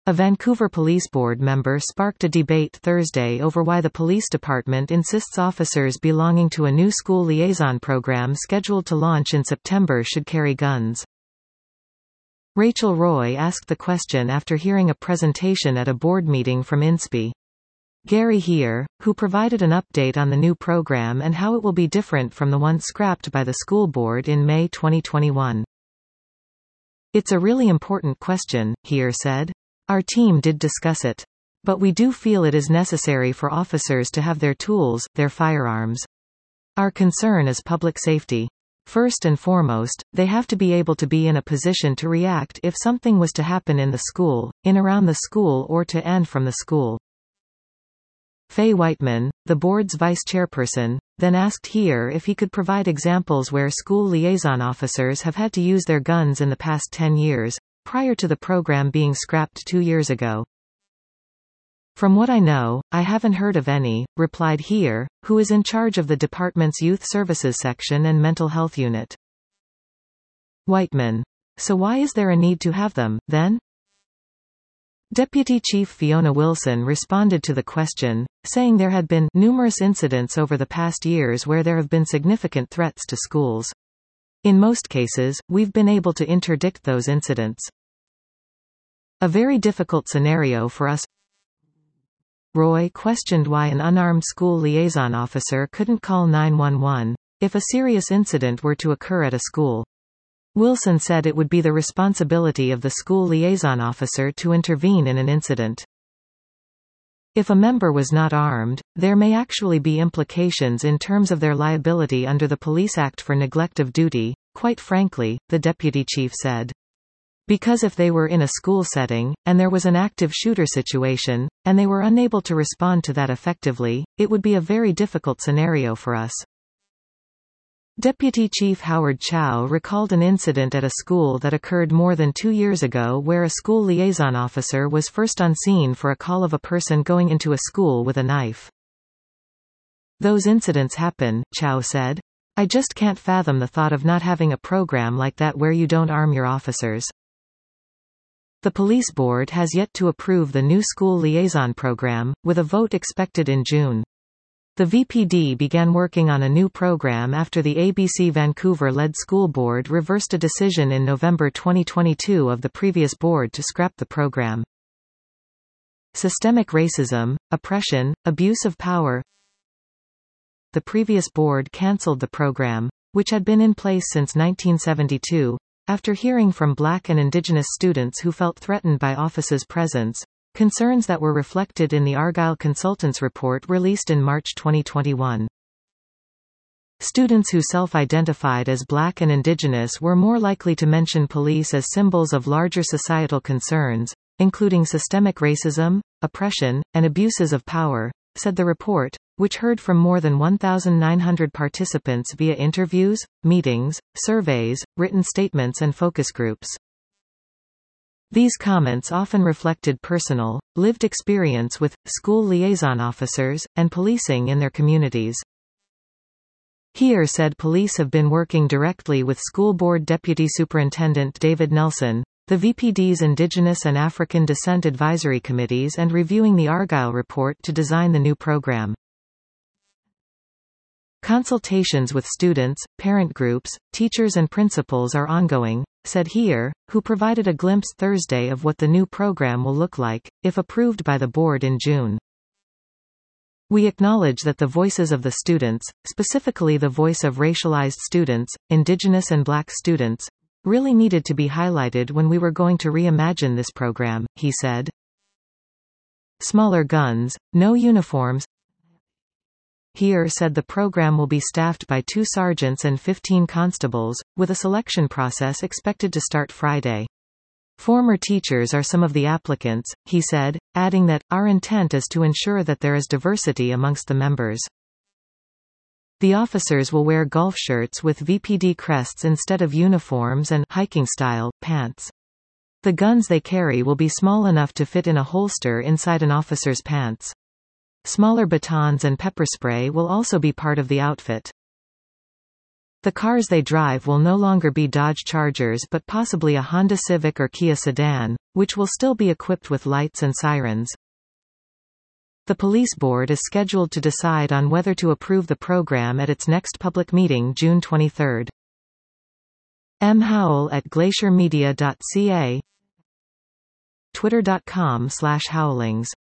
A Vancouver Police Board member sparked a debate Thursday over why the police department insists officers belonging to a new school liaison program scheduled to launch in September should carry guns. Rachel Roy asked the question after hearing a presentation at a board meeting from INSPE. Gary Heer, who provided an update on the new program and how it will be different from the one scrapped by the school board in May 2021. "It's a really important question," Heer said. "Our team did discuss it. But we do feel it is necessary for officers to have their tools, their firearms. Our concern is public safety. First and foremost, they have to be able to be in a position to react if something was to happen in the school, in around the school or to and from the school." Faye Whiteman, the board's vice chairperson, then asked Heer if he could provide examples where school liaison officers have had to use their guns in the past 10 years, prior to the program being scrapped 2 years ago. "From what I know, I haven't heard of any," replied Heer, who is in charge of the department's Youth Services section and Mental Health unit. Whiteman: "So why is there a need to have them, then?" Deputy Chief Fiona Wilson responded to the question, saying there had been numerous incidents over the past years where there have been significant threats to schools. In most cases, we've been able to interdict those incidents. A very difficult scenario for us. Roy questioned why an unarmed school liaison officer couldn't call 911 if a serious incident were to occur at a school. Wilson said it would be the responsibility of the school liaison officer to intervene in an incident. If a member was not armed, there may actually be implications in terms of their liability under the Police Act for neglect of duty, quite frankly, the deputy chief said. Because if they were in a school setting, and there was an active shooter situation, and they were unable to respond to that effectively, it would be a very difficult scenario for us. Deputy Chief Howard Chow recalled an incident at a school that occurred more than 2 years ago where a school liaison officer was first on scene for a call of a person going into a school with a knife. "Those incidents happen," Chow said. "I just can't fathom the thought of not having a program like that where you don't arm your officers." The police board has yet to approve the new school liaison program, with a vote expected in June. The VPD began working on a new program after the ABC Vancouver-led school board reversed a decision in November 2022 of the previous board to scrap the program. Systemic racism, oppression, abuse of power. The previous board cancelled the program, which had been in place since 1972, after hearing from Black and Indigenous students who felt threatened by office's presence. Concerns that were reflected in the Argyle Consultants report released in March 2021. Students who self-identified as Black and Indigenous were more likely to mention police as symbols of larger societal concerns, including systemic racism, oppression, and abuses of power, said the report, which heard from more than 1,900 participants via interviews, meetings, surveys, written statements and focus groups. These comments often reflected personal, lived experience with, school liaison officers, and policing in their communities. Heer said police have been working directly with School Board Deputy Superintendent David Nelson, the VPD's Indigenous and African Descent Advisory Committees and reviewing the Argyle report to design the new program. Consultations with students, parent groups, teachers and principals are ongoing, said Heer, who provided a glimpse Thursday of what the new program will look like, if approved by the board in June. "We acknowledge that the voices of the students, specifically the voice of racialized students, Indigenous and Black students, really needed to be highlighted when we were going to reimagine this program," he said. Smaller guns, no uniforms. Heer said the program will be staffed by 2 sergeants and 15 constables, with a selection process expected to start Friday. "Former teachers are some of the applicants," he said, adding that, "Our intent is to ensure that there is diversity amongst the members." The officers will wear golf shirts with VPD crests instead of uniforms and hiking-style pants. The guns they carry will be small enough to fit in a holster inside an officer's pants. Smaller batons and pepper spray will also be part of the outfit. The cars they drive will no longer be Dodge Chargers but possibly a Honda Civic or Kia sedan, which will still be equipped with lights and sirens. The police board is scheduled to decide on whether to approve the program at its next public meeting June 23. M. Howell at glaciermedia.ca, twitter.com/howlings